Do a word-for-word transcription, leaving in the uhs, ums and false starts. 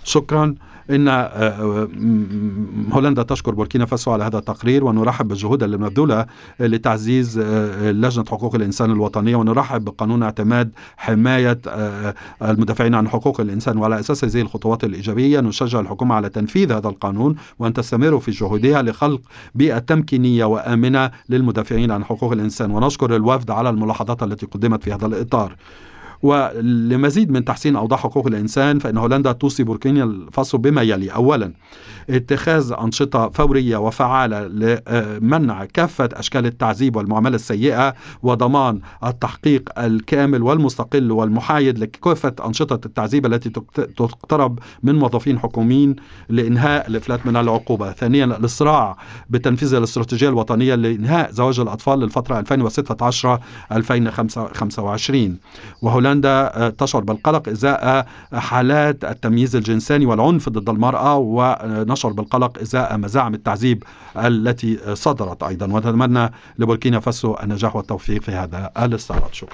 شكرا. إن آه، م- هولندا تشكر بوركينا فاسو على هذا التقرير، ونرحب بالجهود المبذولة لتعزيز آه، لجنة حقوق الإنسان الوطنية، ونرحب بقانون اعتماد حماية آه، المدافعين عن حقوق الإنسان. وعلى أساس هذه الخطوات الإيجابية نشجع الحكومة على تنفيذ هذا القانون، وأن تستمر في جهودها لخلق بيئة تمكينية وآمنة للمدافعين عن حقوق الإنسان. ونشكر الوفد على الملاحظات التي قدمت في هذا الإطار. ولمزيد من تحسين أوضاع حقوق الإنسان، فإن هولندا توصي بوركينا فاسو بما يلي: أولا، اتخاذ أنشطة فورية وفعالة لمنع كافة أشكال التعذيب والمعاملة السيئة، وضمان التحقيق الكامل والمستقل والمحايد لكافة أنشطة التعذيب التي تقترب من موظفين حكوميين لإنهاء الإفلات من العقوبة. ثانيا، الإسراع بتنفيذ الاستراتيجية الوطنية لإنهاء زواج الأطفال للفترة ألفين وستة عشر ألفين وخمسة وعشرين. وهولندا تشعر بالقلق إزاء حالات التمييز الجنساني والعنف ضد المرأة، ونشعر بالقلق إزاء مزاعم التعذيب التي صدرت أيضا. ونتمنى لبوركينا فاسو النجاح والتوفيق في هذا الاستعراض. شكرا.